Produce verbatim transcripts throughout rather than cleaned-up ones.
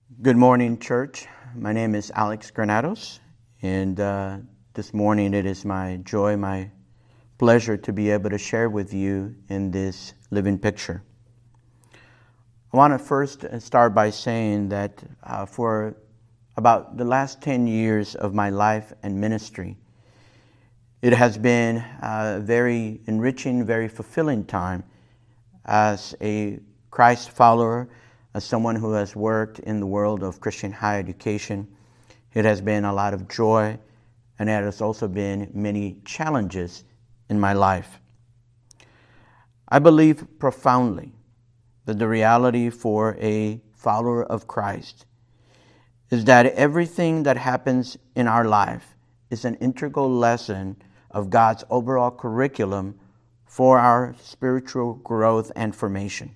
Good morning, church. My name is Alex Granados, and uh, this morning it is my joy, my pleasure to be able to share with you in this living picture. I want to first start by saying that uh, for about the last ten years of my life and ministry, it has been a very enriching, very fulfilling time as a Christ follower, as someone who has worked in the world of Christian higher education. It has been a lot of joy, and it has also been many challenges in my life. I believe profoundly that the reality for a follower of Christ is that everything that happens in our life is an integral lesson of God's overall curriculum for our spiritual growth and formation.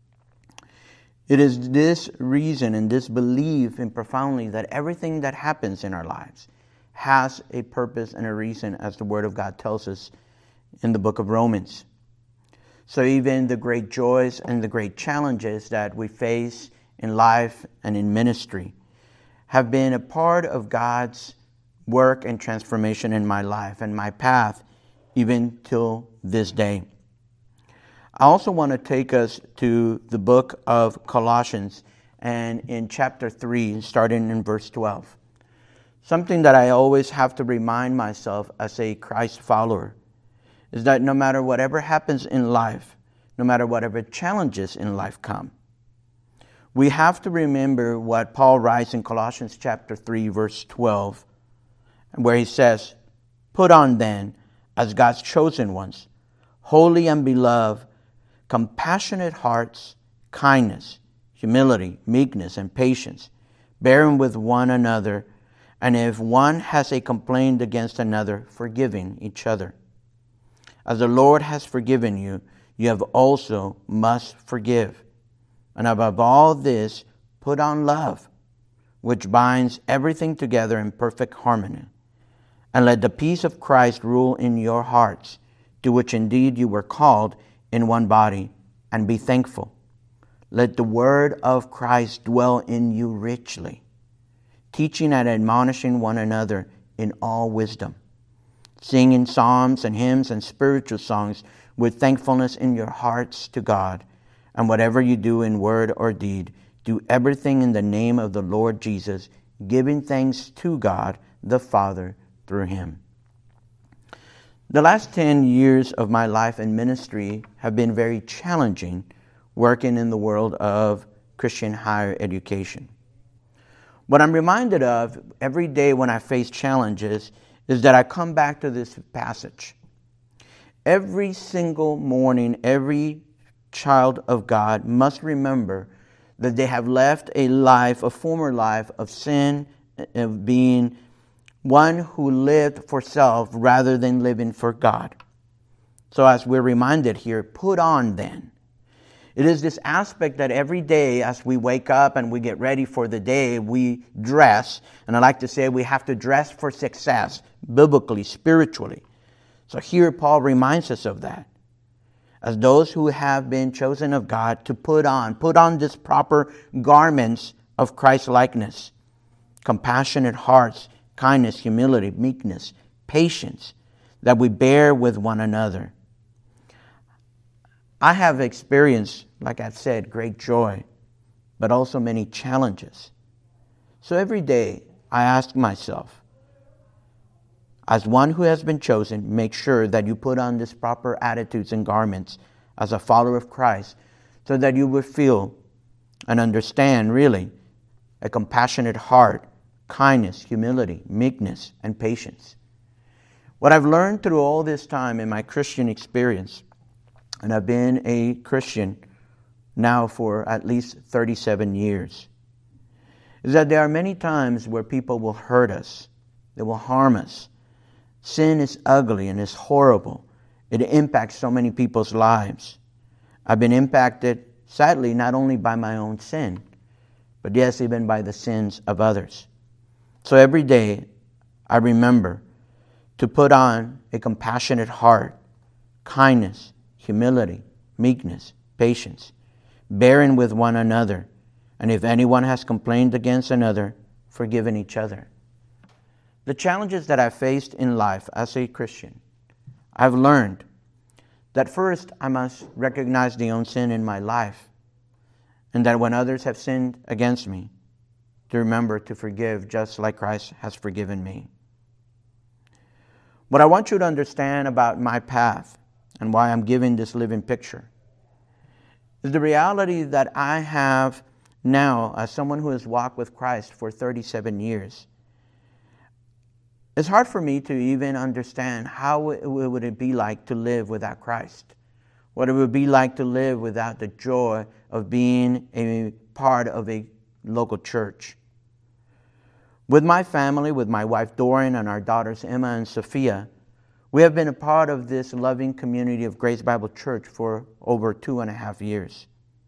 It is this reason and this belief in profoundly that everything that happens in our lives has a purpose and a reason, as the Word of God tells us in the book of Romans. So even the great joys and the great challenges that we face in life and in ministry have been a part of God's work and transformation in my life and my path even till this day. I also want to take us to the book of Colossians, and in chapter three, starting in verse twelve. Something that I always have to remind myself as a Christ follower is that no matter whatever happens in life, no matter whatever challenges in life come, we have to remember what Paul writes in Colossians chapter three, verse twelve, where he says, "Put on then, as God's chosen ones, holy and beloved, compassionate hearts, kindness, humility, meekness, and patience, bearing with one another, and if one has a complaint against another, forgiving each other. As the Lord has forgiven you, you have also must forgive. And above all this, put on love, which binds everything together in perfect harmony. And let the peace of Christ rule in your hearts, to which indeed you were called in one body, and be thankful. Let the word of Christ dwell in you richly, teaching and admonishing one another in all wisdom, singing psalms and hymns and spiritual songs with thankfulness in your hearts to God. And whatever you do in word or deed, do everything in the name of the Lord Jesus, giving thanks to God the Father through him." The last ten years of my life and ministry have been very challenging working in the world of Christian higher education. What I'm reminded of every day when I face challenges is that I come back to this passage. Every single morning, every child of God must remember that they have left a life, a former life of sin, of being one who lived for self rather than living for God. So as we're reminded here, put on then. It is this aspect that every day as we wake up and we get ready for the day, we dress. And I like to say we have to dress for success, biblically, spiritually. So here Paul reminds us of that. As those who have been chosen of God to put on, put on this proper garments of Christ-likeness, compassionate hearts, kindness, humility, meekness, patience, that we bear with one another. I have experienced, like I've said, great joy, but also many challenges. So every day I ask myself, as one who has been chosen, make sure that you put on these proper attitudes and garments as a follower of Christ, so that you will feel and understand really a compassionate heart, kindness, humility, meekness, and patience. What I've learned through all this time in my Christian experience, and I've been a Christian now for at least thirty-seven years, is that there are many times where people will hurt us, they will harm us. Sin is ugly and is horrible. It impacts so many people's lives. I've been impacted, sadly, not only by my own sin, but yes, even by the sins of others. So every day, I remember to put on a compassionate heart, kindness, humility, meekness, patience, bearing with one another. And if anyone has complained against another, forgiven each other. The challenges that I've faced in life as a Christian, I've learned that first I must recognize the own sin in my life, and that when others have sinned against me, to remember to forgive just like Christ has forgiven me. What I want you to understand about my path and why I'm giving this living picture is the reality that I have now as someone who has walked with Christ for thirty-seven years. It's hard for me to even understand how it would it be like to live without Christ. What it would be like to live without the joy of being a part of a local church. With my family, with my wife Doreen and our daughters Emma and Sophia, we have been a part of this loving community of Grace Bible Church for over two and a half years.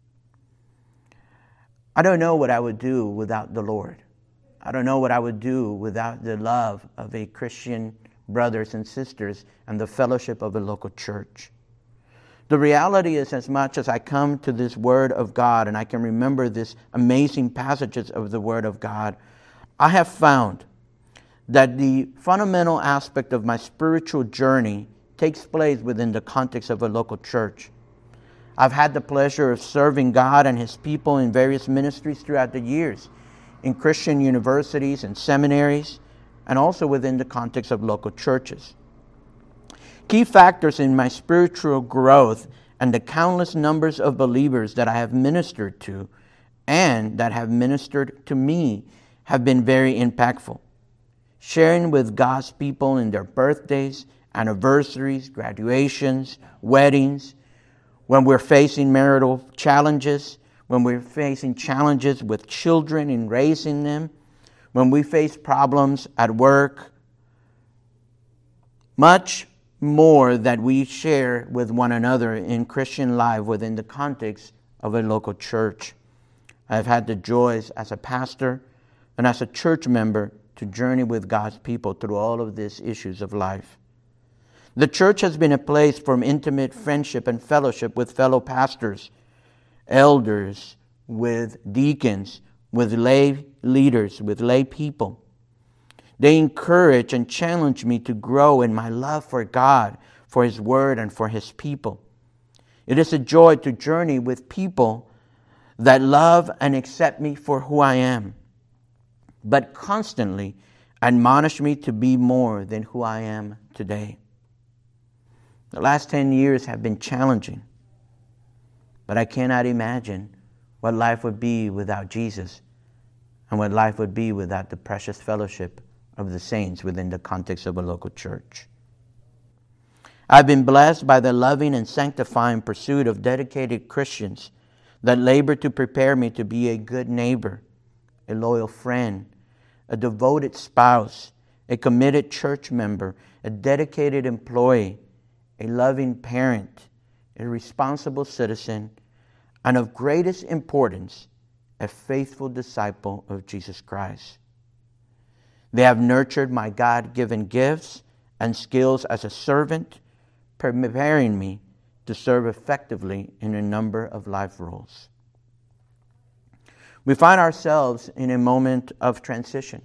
I don't know what I would do without the Lord. I don't know what I would do without the love of a Christian brothers and sisters and the fellowship of a local church. The reality is, as much as I come to this Word of God and I can remember these amazing passages of the Word of God, I have found that the fundamental aspect of my spiritual journey takes place within the context of a local church. I've had the pleasure of serving God and His people in various ministries throughout the years, in Christian universities and seminaries, and also within the context of local churches. Key factors in my spiritual growth and the countless numbers of believers that I have ministered to and that have ministered to me have been very impactful. Sharing with God's people in their birthdays, anniversaries, graduations, weddings, when we're facing marital challenges, when we're facing challenges with children in raising them, when we face problems at work, much more that we share with one another in Christian life within the context of a local church. I've had the joys as a pastor and as a church member to journey with God's people through all of these issues of life. The church has been a place for intimate friendship and fellowship with fellow pastors, elders, with deacons, with lay leaders, with lay people. They encourage and challenge me to grow in my love for God, for His Word, and for His people. It is a joy to journey with people that love and accept me for who I am, but constantly admonish me to be more than who I am today. The last ten years have been challenging, but I cannot imagine what life would be without Jesus and what life would be without the precious fellowship of the saints within the context of a local church. I've been blessed by the loving and sanctifying pursuit of dedicated Christians that labor to prepare me to be a good neighbor, a loyal friend, a devoted spouse, a committed church member, a dedicated employee, a loving parent, a responsible citizen, and of greatest importance, a faithful disciple of Jesus Christ. They have nurtured my God-given gifts and skills as a servant, preparing me to serve effectively in a number of life roles. We find ourselves in a moment of transition.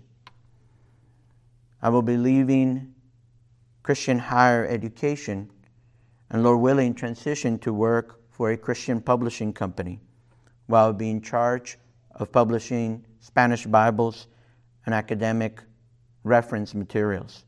I will be leaving Christian higher education and, Lord willing, transition to work for a Christian publishing company while being in charge of publishing Spanish Bibles and academic reference materials.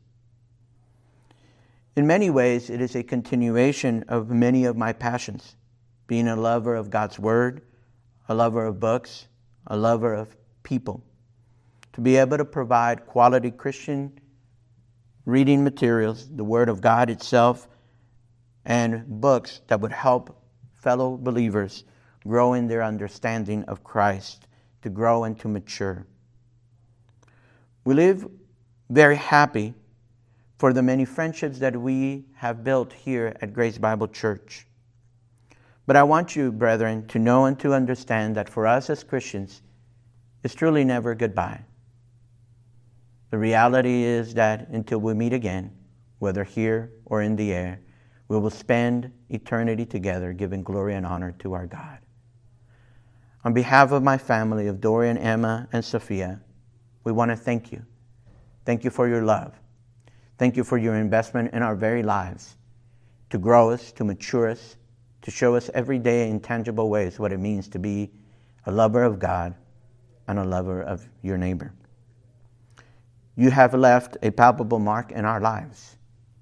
In many ways, it is a continuation of many of my passions, being a lover of God's Word, a lover of books, a lover of people. To be able to provide quality Christian reading materials, the Word of God itself, and books that would help fellow believers grow in their understanding of Christ, to grow and to mature. We live very happy for the many friendships that we have built here at Grace Bible Church. But I want you, brethren, to know and to understand that for us as Christians, it's truly never goodbye. The reality is that until we meet again, whether here or in the air, we will spend eternity together giving glory and honor to our God. On behalf of my family of Dorian, Emma, and Sophia, we want to thank you. Thank you for your love. Thank you for your investment in our very lives, to grow us, to mature us, to show us every day in tangible ways what it means to be a lover of God and a lover of your neighbor. You have left a palpable mark in our lives.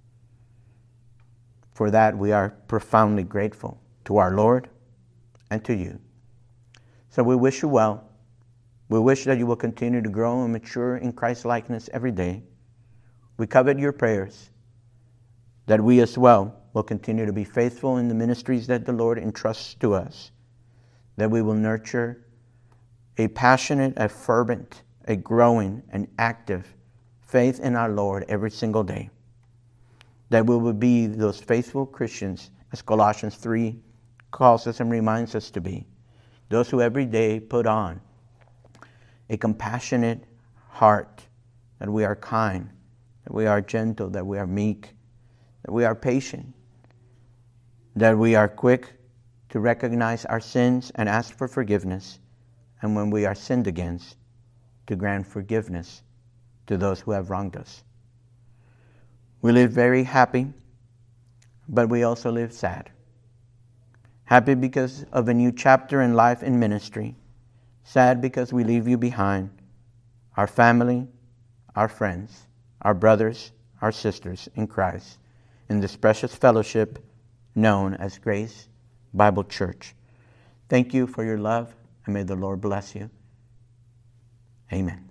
For that, we are profoundly grateful to our Lord and to you. So we wish you well. We wish that you will continue to grow and mature in Christ's likeness every day. We covet your prayers, that we as well will continue to be faithful in the ministries that the Lord entrusts to us, that we will nurture a passionate, a fervent, a growing, and active faith in our Lord every single day, that we will be those faithful Christians, as Colossians three calls us and reminds us to be, those who every day put on a compassionate heart, that we are kind, that we are gentle, that we are meek, that we are patient, that we are quick to recognize our sins and ask for forgiveness, and when we are sinned against, to grant forgiveness to those who have wronged us. We live very happy, but we also live sad. Happy because of a new chapter in life and ministry. Sad because we leave you behind, our family, our friends, our brothers, our sisters in Christ, in this precious fellowship known as Grace Bible Church. Thank you for your love, and may the Lord bless you. Amen.